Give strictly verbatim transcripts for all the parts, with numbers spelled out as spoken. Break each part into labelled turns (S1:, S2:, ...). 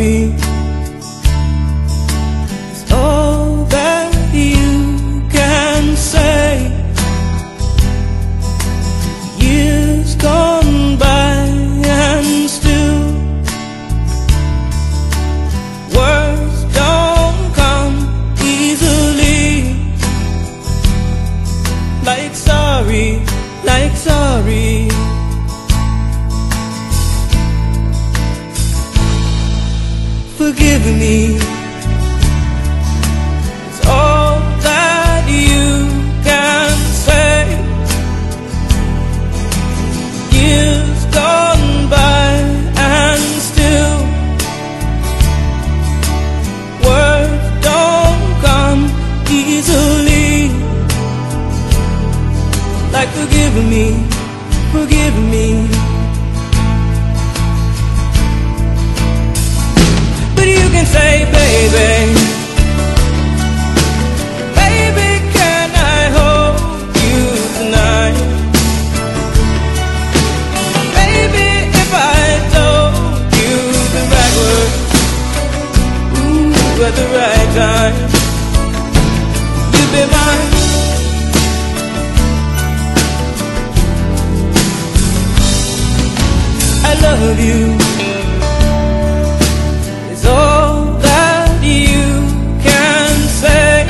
S1: me is all that you can say. Years gone by and still words don't come easily. Like sorry, like sorry. Forgive me is all that you can say. Years gone by and still words don't come easily. Like forgive me, forgive me. But you can say, baby, baby, can I hold you tonight? Baby, if I told you the right words, ooh, at the right time, you'd be mine. I love you. All that you can say.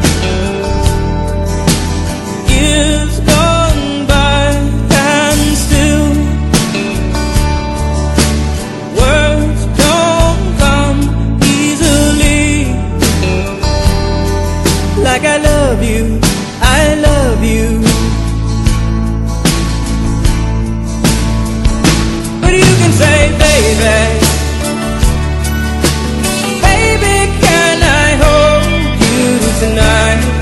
S1: Years gone by and still words don't come easily. Like I love you, I love you. But you can say, baby, tonight.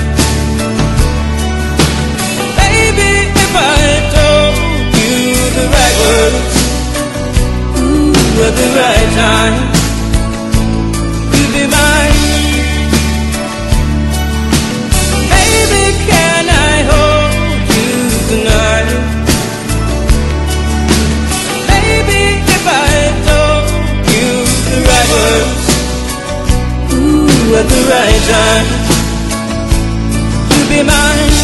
S1: Baby, if I told you the right words, ooh, at the right time, you'd be mine. Baby, can I hold you tonight? Baby, if I told you the right words, ooh, at the right time, be mine.